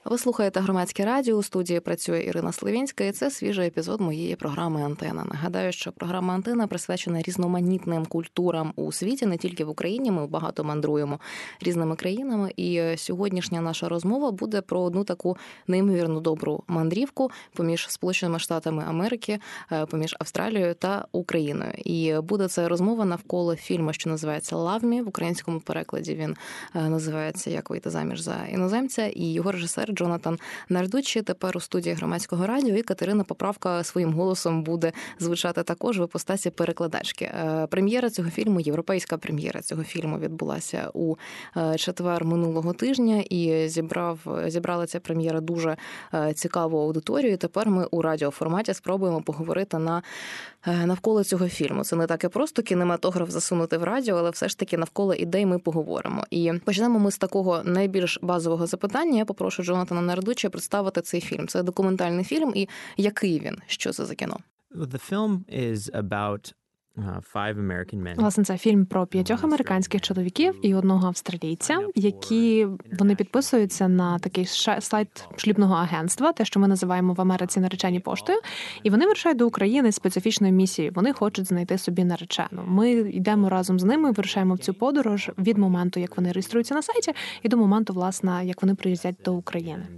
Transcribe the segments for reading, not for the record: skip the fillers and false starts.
Ви слухаєте Громадське радіо, у студії працює Ірина Сливінська, і це свіжий епізод моєї програми «Антена». Нагадаю, що програма «Антена» присвячена різноманітним культурам у світі, не тільки в Україні, ми багато мандруємо різними країнами, і сьогоднішня наша розмова буде про одну таку неймовірно добру мандрівку поміж Сполученими Штатами Америки, поміж Австралією та Україною. І буде це розмова навколо фільму, що називається «Love Me», в українському перекладі він називається «Як вийти заміж за іноземця», і його режисер Джонатан Нардуччі тепер у студії Громадського радіо, і Катерина Поправка своїм голосом буде звучати також в іпостасі перекладачки. Прем'єра цього фільму, європейська прем'єра цього фільму відбулася у четвер минулого тижня, і зібрала ця прем'єра дуже цікаву аудиторію. І тепер ми у радіоформаті спробуємо поговорити навколо цього фільму. Це не так і просто кінематограф засунути в радіо, але все ж таки навколо ідей ми поговоримо. І почнемо ми з такого найбільш базового запитання. Я попрошу Джонатана Нардуччі представити цей фільм. Це документальний фільм, і який він? Що це за кіно? The film is about five American men. Власне, це фільм про 5 американських чоловіків і одного австралійця, які вони підписуються на такий сайт шлюбного агентства, те, що ми називаємо в Америці наречені поштою, і вони вирушають до України з специфічною місією. Вони хочуть знайти собі наречену. Ми йдемо разом з ними, вирушаємо в цю подорож від моменту, як вони реєструються на сайті, і до моменту, власне, як вони приїздять до України.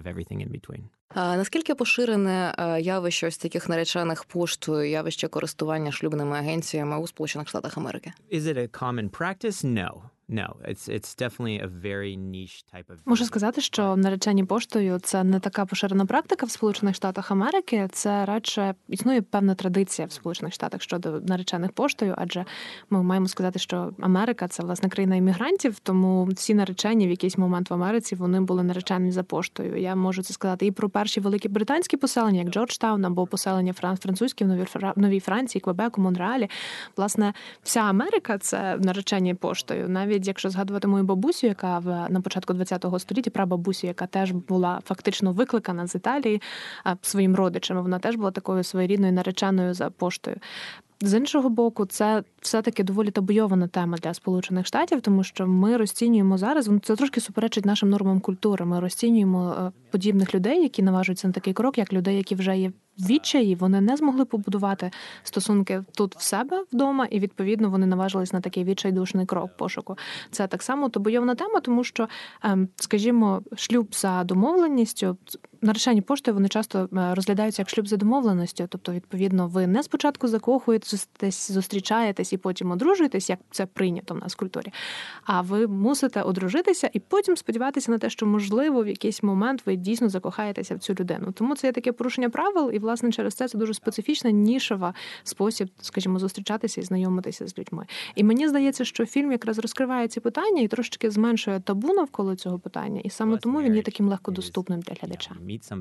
Наскільки поширене явище ось таких наречених поштою, явище користування шлюбними агенціями у Сполучених Штатах Америки? Is it a common practice? No, it's definitely a very niche type of... Можу сказати, що наречені поштою – це не така поширена практика в Сполучених Штатах Америки, це радше існує певна традиція в Сполучених Штатах щодо наречених поштою, адже ми маємо сказати, що Америка – це, власне, країна іммігрантів, тому всі наречені в якийсь момент в Америці, вони були наречені за поштою. Я можу це сказати і про перші великі британські поселення, як Джорджтаун, або поселення французькі в Новій Франції, Квебеку, Монреалі. Власне, вся Америка – це наречені поштою. Навіть якщо згадувати мою бабусю, яка на початку ХХ століття, прабабусю, яка теж була фактично викликана з Італії своїм родичами, вона теж була такою своєрідною нареченою за поштою. З іншого боку, це все-таки доволі табуйована тема для Сполучених Штатів, тому що ми розцінюємо зараз, це трошки суперечить нашим нормам культури, ми розцінюємо подібних людей, які наважуються на такий крок, як людей, які вже є в відчаї, вони не змогли побудувати стосунки тут в себе вдома, і, відповідно, вони наважились на такий відчайдушний крок пошуку. Це так само табуйовна тема, тому що, скажімо, шлюб за домовленістю, наречені поштою, вони часто розглядаються як шлюб за домовленістю, тобто, відповідно, ви не спочатку закохуєтесь, зустрічаєтесь і потім одружуєтесь, як це прийнято в нас в культурі, а ви мусите одружитися і потім сподіватися на те, що, можливо, в якийсь момент ви дійсно закохаєтеся в цю людину. Тому це є таке порушення правил, і, власне, через це дуже специфічна, нішова спосіб, скажімо, зустрічатися і знайомитися з людьми. І мені здається, що фільм якраз розкриває ці питання і трошки зменшує табу навколо цього питання, і саме тому він є таким легкодоступним для глядача.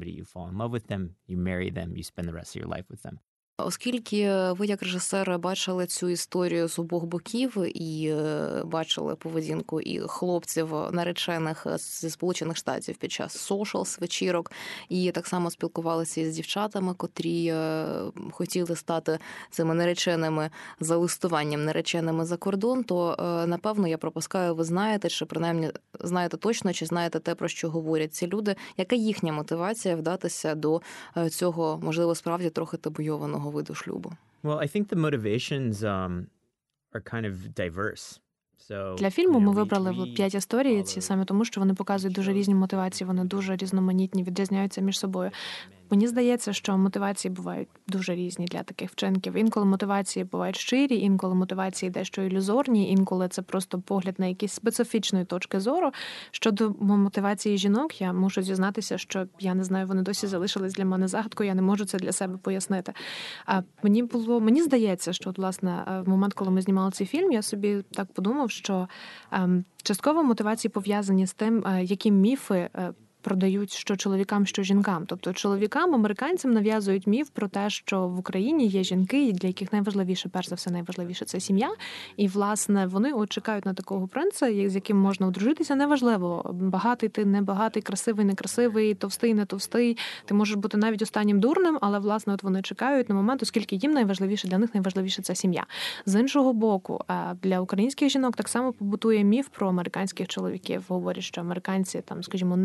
Оскільки ви, як режисер, бачили цю історію з обох боків і бачили поведінку і хлопців наречених зі Сполучених Штатів під час соушалс, вечірок, і так само спілкувалися із дівчатами, котрі хотіли стати цими нареченими за листуванням, нареченими за кордон, то, напевно, я пропускаю, ви знаєте, чи принаймні знаєте точно, чи знаєте те, про що говорять ці люди, яка їхня мотивація вдатися до цього, можливо, справді трохи табуйованого виду шлюбу? Well, I think the motivations are kind of diverse. Для фільму ми вибрали 5 історій, ці саме тому, що вони показують дуже різні мотивації, вони дуже різноманітні, відрізняються між собою. Мені здається, що мотивації бувають дуже різні для таких вчинків. Інколи мотивації бувають щирі, інколи мотивації дещо ілюзорні, інколи це просто погляд на якісь специфічної точки зору. Щодо мотивації жінок, я мушу зізнатися, що я не знаю, вони досі залишились для мене загадкою, я не можу це для себе пояснити. Мені здається, що, власне, в момент, коли ми знімали цей фільм, я собі так подумав, що частково мотивації пов'язані з тим, які міфи продають що чоловікам, що жінкам. Тобто чоловікам, американцям нав'язують міф про те, що в Україні є жінки, для яких найважливіше, перш за все, найважливіше – це сім'я. І, власне, вони чекають на такого принца, з яким можна одружитися. Неважливо, багатий ти, не багатий, красивий, некрасивий, товстий, не товстий. Ти можеш бути навіть останнім дурним, але, власне, от вони чекають на момент, оскільки їм найважливіше, для них найважливіше – це сім'я. З іншого боку, для українських жінок так само побутує міф про американських чоловіків. Говорять, що американці, там, скажімо, не п'ють,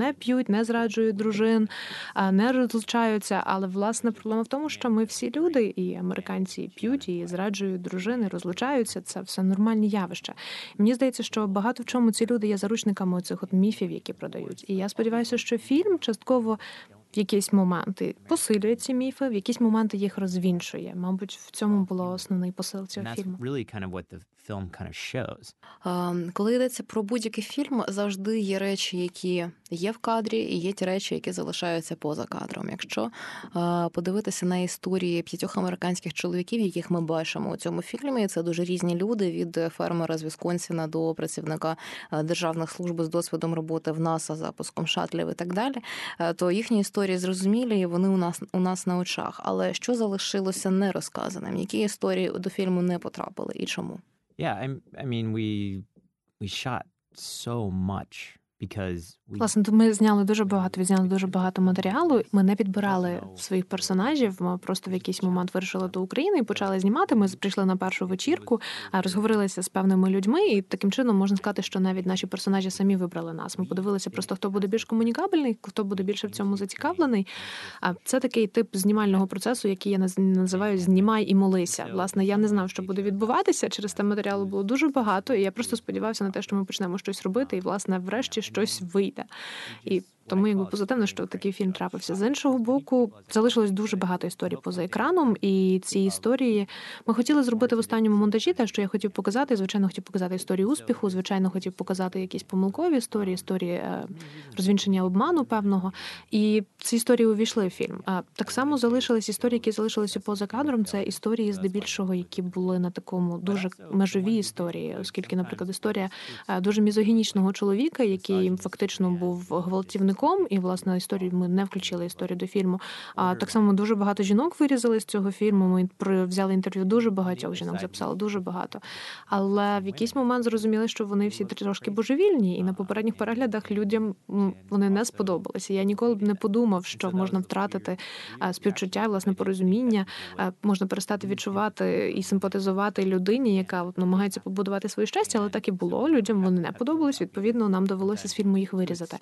кохають, не зраджують дружин, не розлучаються. Але, власне, проблема в тому, що ми всі люди, і американці п'ють, і зраджують дружини, розлучаються. Це все нормальні явища. Мені здається, що багато в чому ці люди є заручниками цих от міфів, які продають. І я сподіваюся, що фільм частково в якісь моменти посилює ці міфи, в якісь моменти їх розвінчує. Мабуть, в цьому було основний посил цього фільму. Коли йдеться про будь-який фільм, завжди є речі, які є в кадрі, і є ті речі, які залишаються поза кадром. Якщо подивитися на історії 5 американських чоловіків, яких ми бачимо у цьому фільмі, це дуже різні люди, від фермера з Вісконсіна до працівника державних служб з досвідом роботи в НАСА, запуском шатлів і так далі, то їхні історії зрозумілі, і вони у нас на очах. Але що залишилося нерозказаним? Які історії до фільму не потрапили і чому? Yeah, I mean, we shot so much. Власне, ми відзняли дуже багато матеріалу. Ми не підбирали своїх персонажів. Ми просто в якийсь момент вирішили до України і почали знімати. Ми прийшли на першу вечірку, розговорилися з певними людьми, і таким чином можна сказати, що навіть наші персонажі самі вибрали нас. Ми подивилися просто, хто буде більш комунікабельний, хто буде більше в цьому зацікавлений. А це такий тип знімального процесу, який я називаю «знімай і молися». Власне, я не знав, що буде відбуватися. Через те матеріалу було дуже багато, і я просто сподівався на те, що ми почнемо щось робити, і, власне, врешті щось вийде. І тому позитивно, що такий фільм трапився. З іншого боку, залишилось дуже багато історій поза екраном, і ці історії ми хотіли зробити в останньому монтажі те, що я хотів показати. Звичайно, хотів показати історію успіху, звичайно, хотів показати якісь помилкові історії розвінчення обману певного. І ці історії увійшли в фільм. Так само залишились історії, які залишилися поза кадром. Це історії, здебільшого, які були на такому дуже межові історії, оскільки, наприклад, історія дуже мізогінічного чоловіка, який фактично був гвалтівником, і, власне, ми не включили історію до фільму. А так само дуже багато жінок вирізали з цього фільму. Ми взяли інтерв'ю дуже багатьох жінок, записали дуже багато. Але в якийсь момент зрозуміли, що вони всі трошки божевільні, і на попередніх переглядах людям вони не сподобалися. Я ніколи б не подумав, що можна втратити співчуття і, власне, порозуміння, можна перестати відчувати і симпатизувати людині, яка намагається побудувати своє щастя, але так і було. Людям вони не подобались, відповідно, нам довелося з фільму їх вирізати.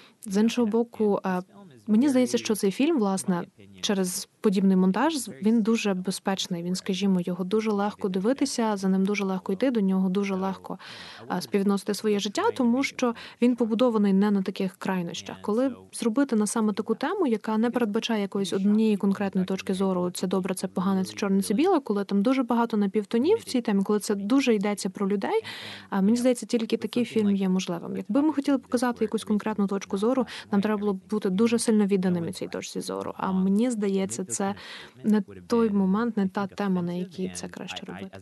З іншого боку, мені здається, що цей фільм, власне, через подібний монтаж, він дуже безпечний. Він, скажімо, його дуже легко дивитися, за ним дуже легко йти, до нього дуже легко співвідносити своє життя, тому що він побудований не на таких крайнощах. Коли зробити на саме таку тему, яка не передбачає якоїсь однієї конкретної точки зору, це добре, це погано, це чорне, це біле, коли там дуже багато напівтонів в цій темі, коли це дуже йдеться про людей, мені здається, тільки такий фільм є можливим. Якби ми хотіли показати якусь конкретну точку зору, нам треба було бути дуже сильно відданими цій точці зору. А мені здається, це не той момент, не та тема, на якій це краще робити.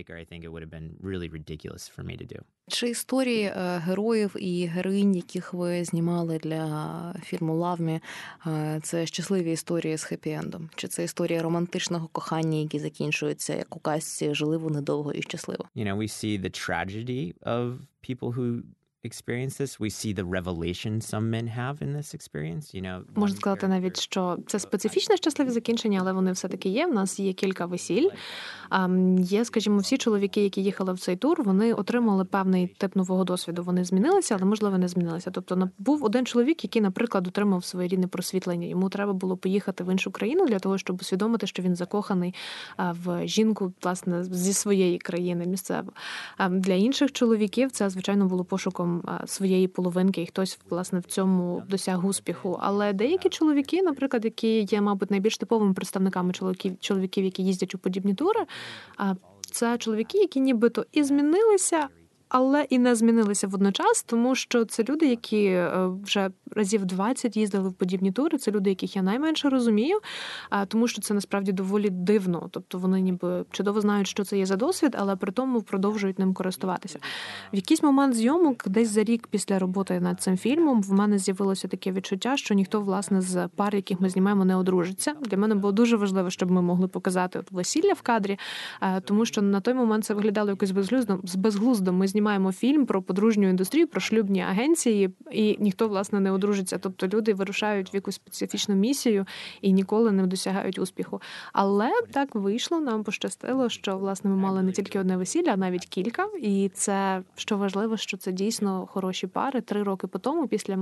Чи історії героїв і героїнь, яких ви знімали для фільму «Love Me», це щасливі історії з хеппі-ендом? Чи це історія романтичного кохання, які закінчуються, як у казці «Жили вони довго і щасливо»? We see the tragedy of people who experience this. We see the revelation some men have in this experience. Можна сказати навіть, що це специфічне щасливе закінчення, але вони все-таки є. В нас є кілька весіль. Є, скажімо, всі чоловіки, які їхали в цей тур, вони отримали певний тип нового досвіду. Вони змінилися, але, можливо, не змінилися. Тобто, був один чоловік, який, наприклад, отримав своєрідне просвітлення. Йому треба було поїхати в іншу країну для того, щоб усвідомити, що він закоханий в жінку, власне, зі своєї країни місцево. Для інших чоловіків це, звичайно, було пошуком своєї половинки, і хтось, власне, в цьому досяг успіху. Але деякі чоловіки, наприклад, які є, мабуть, найбільш типовими представниками чоловіків, які їздять у подібні тури, це чоловіки, які нібито і змінилися, але і не змінилися водночас, тому що це люди, які вже разів 20 їздили в подібні тури, це люди, яких я найменше розумію, тому що це насправді доволі дивно. Тобто вони ніби чудово знають, що це є за досвід, але при тому продовжують ним користуватися. В якийсь момент зйомок, десь за рік після роботи над цим фільмом, в мене з'явилося таке відчуття, що ніхто, власне, з пар, яких ми знімаємо, не одружиться. Для мене було дуже важливо, щоб ми могли показати весілля в кадрі, тому що на той момент це виглядало якось безглуздо. Ми знімаємо фільм про подружню індустрію, про шлюбні агенції, і ніхто, власне, не одружиться. Тобто люди вирушають в якусь специфічну місію і ніколи не досягають успіху. Але так вийшло, нам пощастило, що, власне, ми мали не тільки одне весілля, а навіть кілька. І це, що важливо, що це дійсно хороші пари. 3 роки по тому, після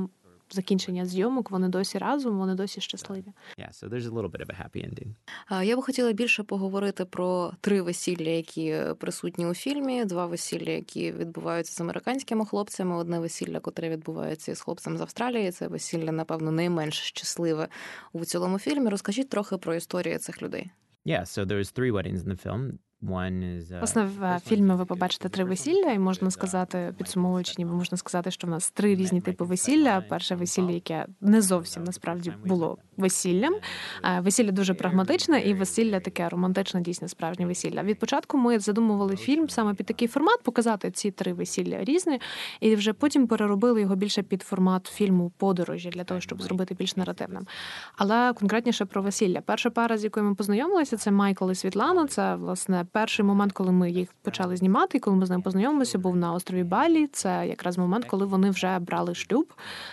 закінчення зйомок, вони досі разом, вони досі щасливі. Yeah, so there's a little bit of a happy ending. Я би хотіла більше поговорити про 3 весілля, які присутні у фільмі, 2 весілля, які відбуваються з американськими хлопцями, одне весілля, котре відбувається з хлопцем з Австралії. Це весілля, напевно, найменш щасливе у цілому фільмі. Розкажіть трохи про історію цих людей. Yeah, so there's 3 weddings in the film. Власне, в фільмі ви побачите 3 весілля, і можна сказати, підсумовуючи, ніби можна сказати, що в нас 3 різні типи весілля. Перше весілля, яке не зовсім насправді було весіллям. Весілля дуже прагматичне, і весілля таке романтичне, дійсно справжнє весілля. Від початку ми задумували фільм саме під такий формат, показати ці 3 весілля різні, і вже потім переробили його більше під формат фільму «Подорожі», для того, щоб зробити більш наративним. Але конкретніше про весілля. Перша пара, з якою ми познайомилися, це Майкл і Світлана. Це, власне, перший момент, коли ми їх почали знімати, і коли ми з ними познайомилися, був на острові Балі. Це якраз момент, коли вони вже брали шлюб.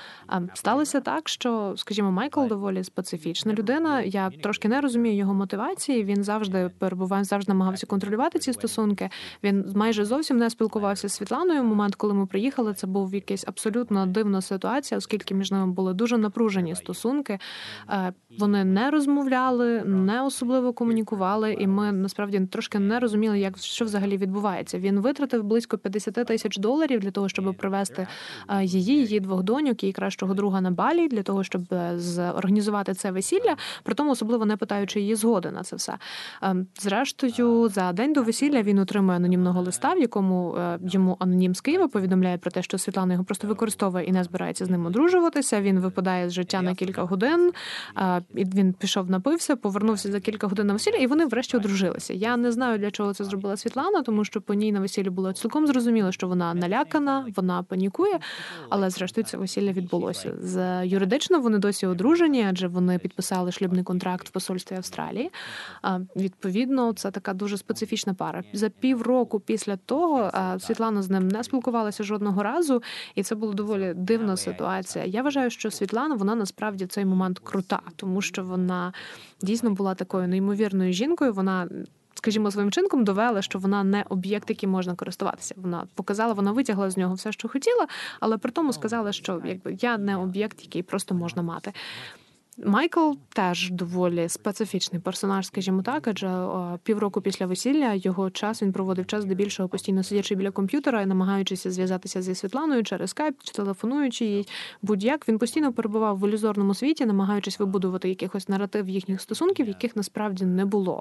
Сталося так, що, скажімо, Майкл доволі специфічна людина. Я трошки не розумію його мотивації. Він завжди намагався контролювати ці стосунки. Він майже зовсім не спілкувався з Світланою. Момент, коли ми приїхали, це був якась абсолютно дивна ситуація, оскільки між ними були дуже напружені стосунки. Вони не розмовляли, не особливо комунікували, і ми, насправді, трошки не розуміли, що взагалі відбувається. Він витратив близько $50,000 для того, щоб привезти її 2 доньок і кращого друга на Балі, для того, щоб організувати це весілля, при тому особливо не питаючи її згоди на це все. Зрештою, за день до весілля він отримує анонімного листа, в якому йому анонім з Києва повідомляє про те, що Світлана його просто використовує і не збирається з ним одружуватися. Він випадає з життя на кілька годин, і він пішов, напився, повернувся за кілька годин на весілля, і вони врешті одружилися. Я не знаю, для чого це зробила Світлана, тому що по ній на весіллі було цілком зрозуміло, що вона налякана, вона панікує, але зрештою це весілля відбулося. Юридично вони досі одружені, адже вони підписали шлюбний контракт в посольстві Австралії. Відповідно, це така дуже специфічна пара. За півроку після того Світлана з ним не спілкувалася жодного разу, і це була доволі дивна ситуація. Я вважаю, що Світлана, вона насправді в цей момент крута, тому що вона дійсно була такою неймовірною жінкою. Вона, скажімо, своїм чинком довела, що вона не об'єкт, яким можна користуватися. Вона витягла з нього все, що хотіла, але при тому сказала, що я не об'єкт, який просто можна мати. Майкл теж доволі специфічний персонаж, скажімо так, адже півроку після весілля він проводив час здебільшого постійно сидячи біля комп'ютера і намагаючись зв'язатися зі Світланою через скайп, чи телефонуючи їй будь-як. Він постійно перебував в ілюзорному світі, намагаючись вибудувати якихось наратив їхніх стосунків, яких насправді не було.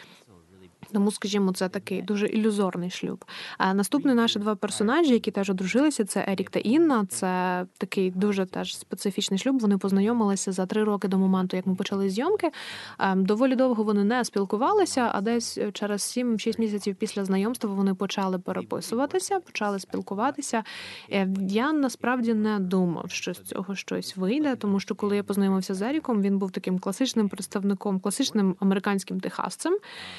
Тому, скажімо, це такий дуже ілюзорний шлюб. А наступні наші 2 персонажі, які теж одружилися, це Ерік та Інна. Це такий дуже теж специфічний шлюб. Вони познайомилися за 3 роки до моменту, як ми почали зйомки. Доволі довго вони не спілкувалися, а десь через 7-6 місяців після знайомства вони почали переписуватися, почали спілкуватися. Я насправді не думав, що з цього щось вийде, тому що коли я познайомився з Еріком, він був таким класичним представником, класичним американським техасцем.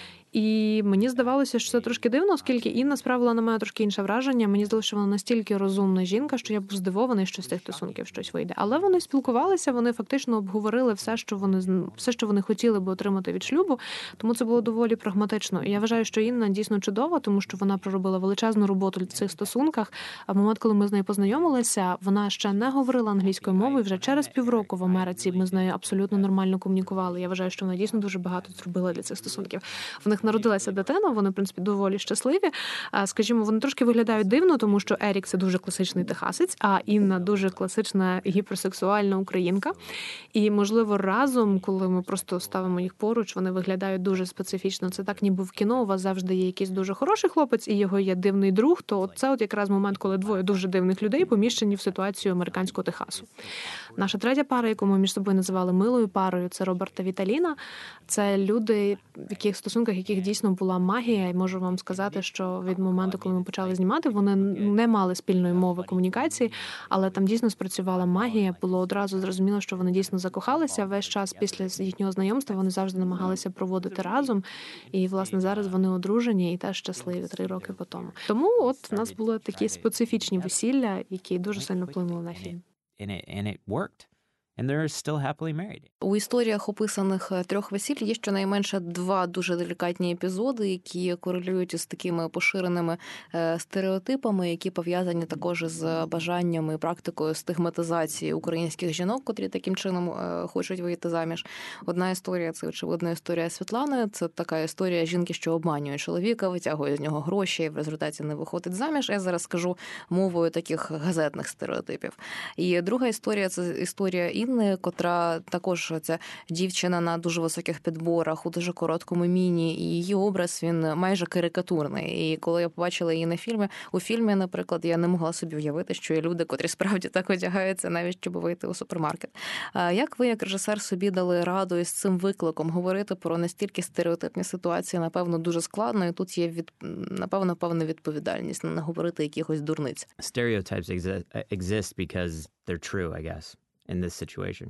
І мені здавалося, що це трошки дивно, оскільки Інна справила на мене трошки інше враження. Мені здалося, що вона настільки розумна жінка, що я був здивований, що з цих стосунків щось вийде. Але вони спілкувалися, вони фактично обговорили все, що вони хотіли би отримати від шлюбу, тому це було доволі прагматично. І я вважаю, що Інна дійсно чудова, тому що вона проробила величезну роботу в цих стосунках. А в момент, коли ми з нею познайомилися, вона ще не говорила англійською мовою. Вже через півроку в Америці ми з нею абсолютно нормально комунікували. Я вважаю, що вона дійсно дуже багато зробила для цих стосунків. В них народилася дитина, вони, в принципі, доволі щасливі. Скажімо, вони трошки виглядають дивно, тому що Ерік – це дуже класичний техасець, а Інна – дуже класична гіперсексуальна українка. І, можливо, разом, коли ми просто ставимо їх поруч, вони виглядають дуже специфічно. Це так, ніби в кіно у вас завжди є якийсь дуже хороший хлопець і його є дивний друг, то це якраз момент, коли 2 дуже дивних людей поміщені в ситуацію американського Техасу. Наша третя пара, яку ми між собою називали милою парою, це Роберт та Віталіна. Це люди, в яких стосунках яких дійсно була магія, і можу вам сказати, що від моменту, коли ми почали знімати, вони не мали спільної мови комунікації, але там дійсно спрацювала магія, було одразу зрозуміло, що вони дійсно закохалися. Весь час після їхнього знайомства вони завжди намагалися проводити разом, і, власне, зараз вони одружені і теж щасливі 3 роки по тому. Тому от в нас були такі специфічні весілля, які дуже сильно вплинули на фільм. And it worked. and they're still happily married. У історіях описаних трьох весіль є щонайменше два дуже делікатні епізоди, які корелюють із такими поширеними стереотипами, які пов'язані також з бажаннями і практикою стигматизації українських жінок, котрі таким чином хочуть вийти заміж. Одна історія – це, очевидно, історія Світлани. Це така історія жінки, що обманює чоловіка, витягує з нього гроші і в результаті не виходить заміж. Я зараз скажу мовою таких газетних стереотипів. І друга історія – це історія Інни, котра також ця дівчина на дуже високих підборах, у дуже короткому міні, і її образ, він майже карикатурний. І коли я побачила її у фільмі, наприклад, я не могла собі уявити, що є люди, котрі справді так одягаються, навіть щоб вийти у супермаркет. Як ви, як режисер, собі дали раду із цим викликом говорити про настільки стереотипні ситуації, напевно, дуже складно, і тут є, напевно, певна відповідальність, не говорити якихось дурниць. Stereotypes exist because they're true, I guess, in this situation.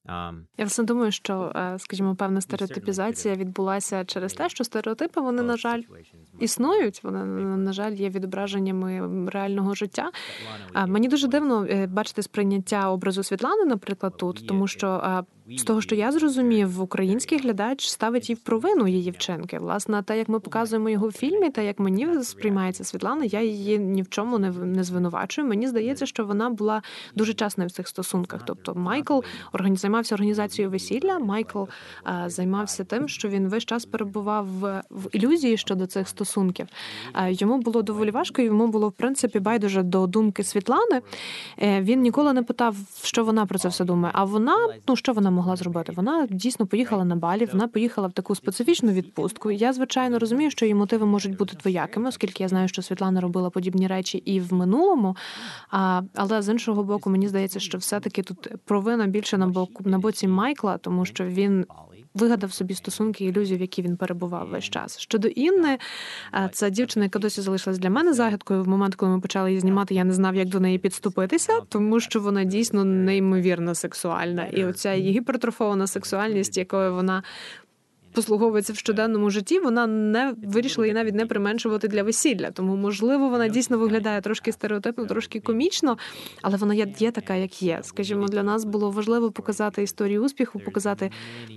Я власне думаю, що, скажімо, певна стереотипізація відбулася через те, що стереотипи, вони, на жаль, існують, вони, на жаль, є відображеннями реального життя. Мені дуже дивно бачити сприйняття образу Світлани, наприклад, тут, тому що з того, що я зрозумів, український глядач ставить їй в провину її вчинки. Власне, те, як ми показуємо його в фільмі, та як мені сприймається Світлана, я її ні в чому не звинувачую. Мені здається, що вона була дуже чесною в цих стосунках. Тобто Майкл займався організацією весілля, Майкл займався тим, що він весь час перебував в ілюзії щодо цих стосунків. Йому було доволі важко, йому було, в принципі, байдуже до думки Світлани. Він ніколи не питав, що вона про це все думає. А вона, що вона могла зробити? Вона дійсно поїхала на Балі, вона поїхала в таку специфічну відпустку. Я, звичайно, розумію, що її мотиви можуть бути двоякими, оскільки я знаю, що Світлана робила подібні речі і в минулому. Але з іншого боку, мені здається, що все-таки тут провина більше на боці Майкла, тому що він вигадав собі стосунки і ілюзії, в які він перебував весь час. Щодо Інни, це дівчина, яка досі залишилась для мене загадкою. В момент, коли ми почали її знімати, я не знав, як до неї підступитися, тому що вона дійсно неймовірно сексуальна. І оця її гіпертрофована сексуальність, якою вона послуговується в щоденному житті, вона не вирішила її навіть не применшувати для весілля. Тому, можливо, вона дійсно виглядає трошки стереотипно, трошки комічно, але вона є така, як є. Скажімо, для нас було важливо показати історію успіху, показати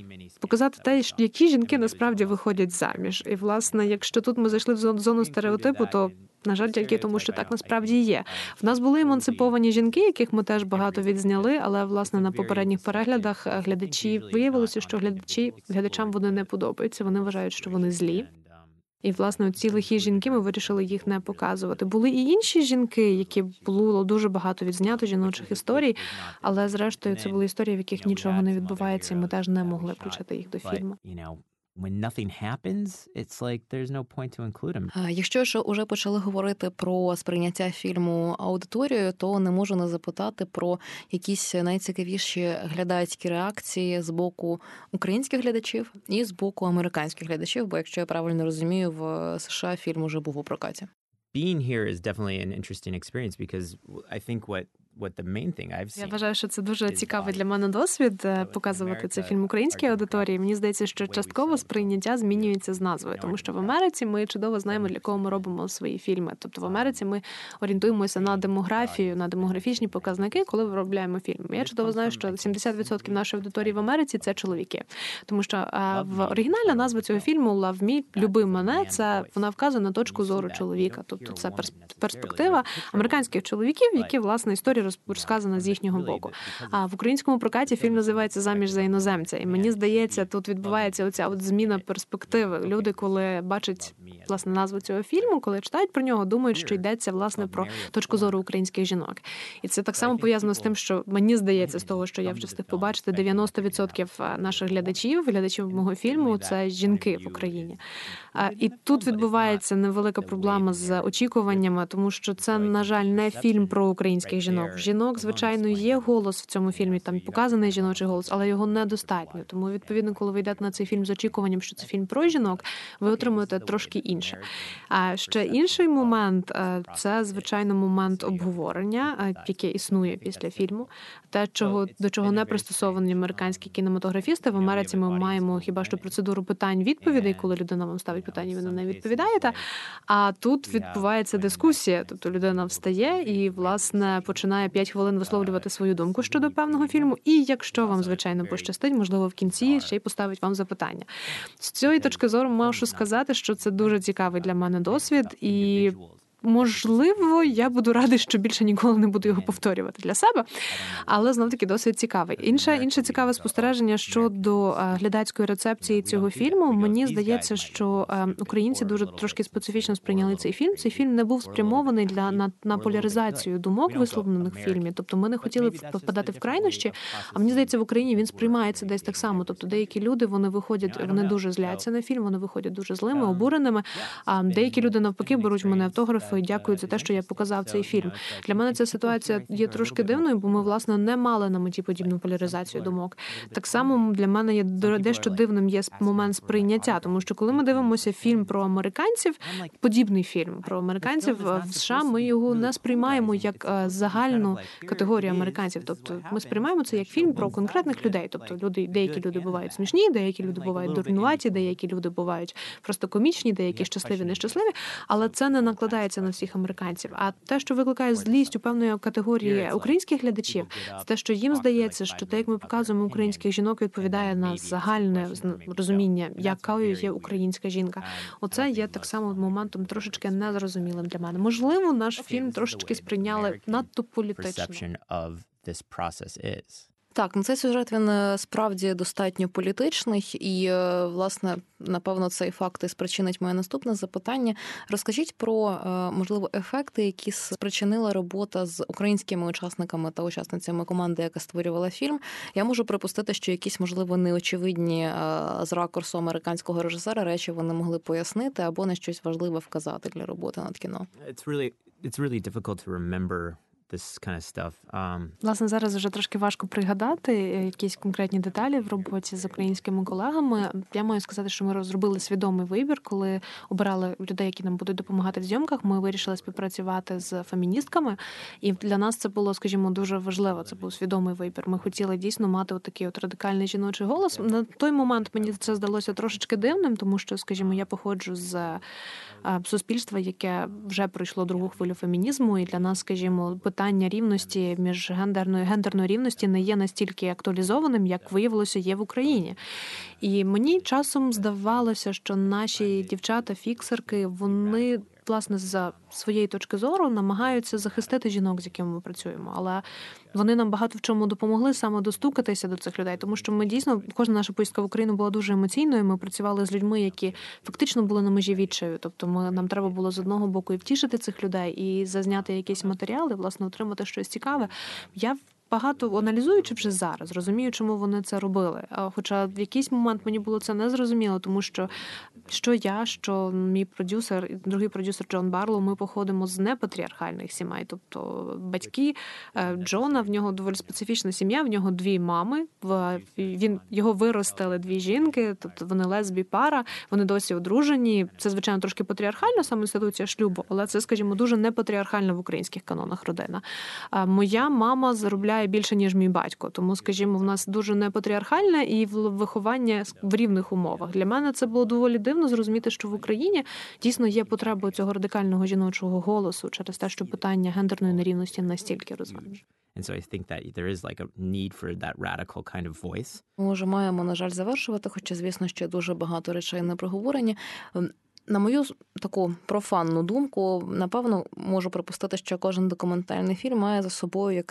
те, які жінки насправді виходять заміж. І, власне, якщо тут ми зайшли в зону стереотипу, то, на жаль, тільки тому, що так насправді є. В нас були емансиповані жінки, яких ми теж багато відзняли, але, власне, на попередніх переглядах виявилося, що глядачам вони не подобаються, вони вважають, що вони злі. І, власне, ці лихі жінки, ми вирішили їх не показувати. Були і інші жінки, які було дуже багато відзнято жіночих історій, але, зрештою, це були історії, в яких нічого не відбувається, і ми теж не могли включити їх до фільму. When nothing happens, it's like there's no point to include them. Якщо ж уже почали говорити про сприйняття фільму аудиторією, то не можу не запитати про якісь найцікавіші глядацькі реакції з боку українських глядачів і з боку американських глядачів, бо, якщо я правильно розумію, в США фільм уже був у прокаті. Being here is definitely an interesting experience because I think what the main thing I've seen. Я вважаю, що це дуже цікавий для мене досвід показувати цей фільм українській аудиторії. Мені здається, що частково сприйняття змінюється з назвою, тому що в Америці ми чудово знаємо, для кого ми робимо свої фільми. Тобто в Америці ми орієнтуємося на демографію, на демографічні показники, коли виробляємо фільм. Я чудово знаю, що 70% нашої аудиторії в Америці – це чоловіки. Тому що оригінальна назва цього фільму «Love Me», «Люби мене», це вона вказує на точку зору чоловіка. Тобто це перспектива американських чоловіків, які, власне, історія розказана з їхнього боку. А в українському прокаті фільм називається «Заміж за іноземця». І мені здається, тут відбувається оця от зміна перспективи. Люди, коли бачать, власне, назву цього фільму, коли читають про нього, думають, що йдеться, власне, про точку зору українських жінок. І це так само пов'язано з тим, що мені здається, з того, що я вже встиг побачити, 90% наших глядачів мого фільму – це жінки в Україні. І тут відбувається невелика проблема з очікуваннями, тому що це, на жаль, не фільм про українських жінок. В жінок, звичайно, є голос в цьому фільмі, там показаний жіночий голос, але його недостатньо. Тому, відповідно, коли ви йдете на цей фільм з очікуванням, що це фільм про жінок, ви отримуєте трошки інше. А ще інший момент – це, звичайно, момент обговорення, яке існує після фільму. Те, до чого не пристосовані американські кінематографісти. В Америці ми маємо хіба що процедуру питань-відповідей, коли людина вам ставить питання, ви на неї відповідаєте. А тут відбувається дискусія, тобто людина встає і, власне, починає має 5 хвилин висловлювати свою думку щодо певного фільму, і якщо вам, звичайно, пощастить, можливо, в кінці ще й поставить вам запитання. З цієї точки зору можу сказати, що це дуже цікавий для мене досвід, і можливо, я буду радий, що більше ніколи не буду його повторювати для себе, але знов-таки досить цікавий. Інше цікаве спостереження щодо глядацької рецепції цього фільму. Мені здається, що українці дуже трошки специфічно сприйняли цей фільм. Цей фільм не був спрямований на поляризацію думок, висловлених в фільмі. Тобто ми не хотіли впадати в крайнощі, а мені здається, в Україні він сприймається десь так само. Тобто деякі люди, вони дуже зляться на фільм, вони виходять дуже злими, обуреними, а деякі люди навпаки беруть в мене автограф і дякують за те, що я показав цей фільм. Для мене ця ситуація є трошки дивною, бо ми, власне, не мали на меті подібну поляризацію думок. Так само для мене є дещо дивним є момент сприйняття, тому що коли ми дивимося фільм про американців, подібний фільм про американців в США, ми його не сприймаємо як загальну категорію американців. Тобто ми сприймаємо це як фільм про конкретних людей. Тобто деякі люди бувають смішні, деякі люди бувають дурнуваті, деякі люди бувають просто комічні, деякі щасливі, нещасливі, але це не накладається на всіх американців. А те, що викликає злість у певної категорії українських глядачів, це те, що їм здається, що те, як ми показуємо українських жінок, відповідає на загальне розуміння, якою є українська жінка. Оце є так само моментом трошечки незрозумілим для мене. Можливо, наш фільм трошечки сприйняли надто політично. Так, цей сюжет, він справді достатньо політичний і, власне, напевно, цей факт і спричинить моє наступне запитання. Розкажіть про, можливо, ефекти, які спричинила робота з українськими учасниками та учасницями команди, яка створювала фільм. Я можу припустити, що якісь, можливо, неочевидні з ракурсу американського режисера речі вони могли пояснити або на щось важливе вказати для роботи над кіно. It's really difficult to remember this kind of stuff. Власне, зараз вже трошки важко пригадати якісь конкретні деталі в роботі з українськими колегами. Я маю сказати, що ми розробили свідомий вибір, коли обирали людей, які нам будуть допомагати в зйомках. Ми вирішили співпрацювати з феміністками, і для нас це було, скажімо, дуже важливо. Це був свідомий вибір. Ми хотіли дійсно мати отакий от радикальний жіночий голос. На той момент мені це здалося трошечки дивним, тому що, скажімо, я походжу з суспільства, яке вже пройшло другу хвилю фемінізму, і для нас, скажімо, питання рівності гендерної рівності не є настільки актуалізованим, як виявилося, є в Україні. І мені часом здавалося, що наші дівчата-фіксерки, вони, власне, за своєї точки зору намагаються захистити жінок, з якими ми працюємо. Але вони нам багато в чому допомогли саме достукатися до цих людей, тому що ми дійсно, кожна наша поїздка в Україну була дуже емоційною, ми працювали з людьми, які фактично були на межі відчаю. Тобто нам треба було з одного боку і втішити цих людей, і зазняти якісь матеріали, власне, отримати щось цікаве. Я багато аналізуючи вже зараз, розумію, чому вони це робили. Хоча в якийсь момент мені було це незрозуміло, тому що я, що мій продюсер, другий продюсер Джон Барлоу, ми походимо з непатріархальних сімей. Тобто батьки Джона, в нього доволі специфічна сім'я, в нього 2 мами, його виростили 2 жінки, тобто вони лесбі-пара, вони досі одружені. Це, звичайно, трошки патріархальна саме інституція шлюбу, але це, скажімо, дуже непатріархальна в українських канонах родина. Моя мама заробляє більше, ніж мій батько. Тому, скажімо, в нас дуже непатріархальне і виховання в рівних умовах. Для мене це було доволі дивно зрозуміти, що в Україні дійсно є потреба цього радикального жіночого голосу через те, що питання гендерної нерівності настільки розвинені. And so I think that there is like a need for that radical kind of voice. Ми вже маємо, на жаль, завершувати, хоча, звісно, ще дуже багато речей не проговорені. На мою таку профанну думку, напевно, можу припустити, що кожен документальний фільм має за собою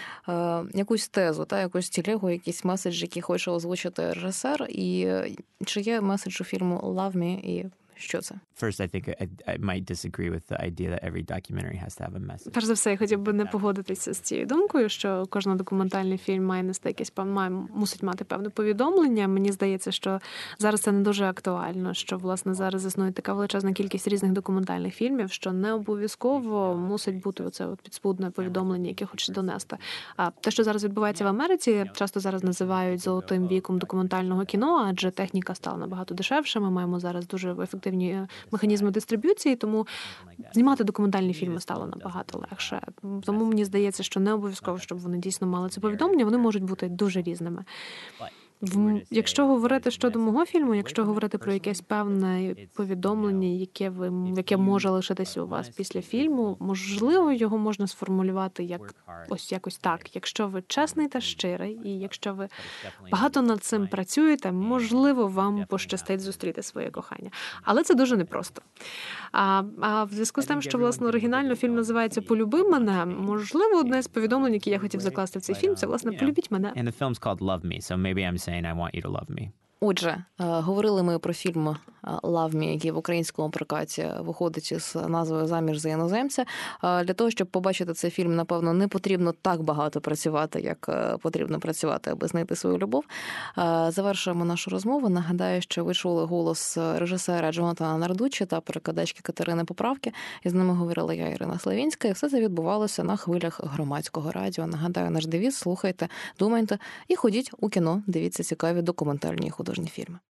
якусь тезу, якусь тілегу, якийсь меседж, який хоче озвучити режисер. І чи є меседж у фільму «Love Me» і що це? First, I think I might disagree with the idea that every documentary has to have a message. Перш за все, я хотів би не погодитися з цією думкою, що кожен документальний фільм має нести мусить мати певне повідомлення. Мені здається, що зараз це не дуже актуально, що, власне, зараз існує така величезна кількість різних документальних фільмів, що не обов'язково мусить бути оце підспудне повідомлення, яке хочуть донести. А те, що зараз відбувається в Америці, часто зараз називають золотим віком документального кіно, адже техніка стала набагато дешевше, ми маємо зараз дуже ефективні механізми дистриб'юції, тому знімати документальні фільми стало набагато легше. Тому мені здається, що не обов'язково, щоб вони дійсно мали це повідомлення, вони можуть бути дуже різними. Якщо говорити щодо мого фільму, якщо говорити про якесь певне повідомлення, яке може лишитися у вас після фільму, можливо, його можна сформулювати як ось якось так. Якщо ви чесний та щирий, і якщо ви багато над цим працюєте, можливо, вам пощастить зустріти своє кохання. Але це дуже непросто. А в зв'язку з тим, що, власне, оригінально фільм називається «Полюби мене», можливо, одне з повідомлень, які я хотів закласти в цей фільм, це, власне, «Полюбіть мене». And the film's called Love Me, so maybe I'm saying I want you to love me. Отже, говорили ми про фільм «Love Me», який в українському прокаті виходить із назвою «Заміж за іноземця». Для того, щоб побачити цей фільм, напевно, не потрібно так багато працювати, як потрібно працювати, аби знайти свою любов. Завершуємо нашу розмову. Нагадаю, що ви чули голос режисера Джонатана Нардуччі та перекладачки Катерини Поправки. І з ними говорила я, Ірина Славінська. І все це відбувалося на хвилях Громадського радіо. Нагадаю, наш девіз: слухайте, думайте і ходіть у кіно, дивіться цікаві документальні художні фільми.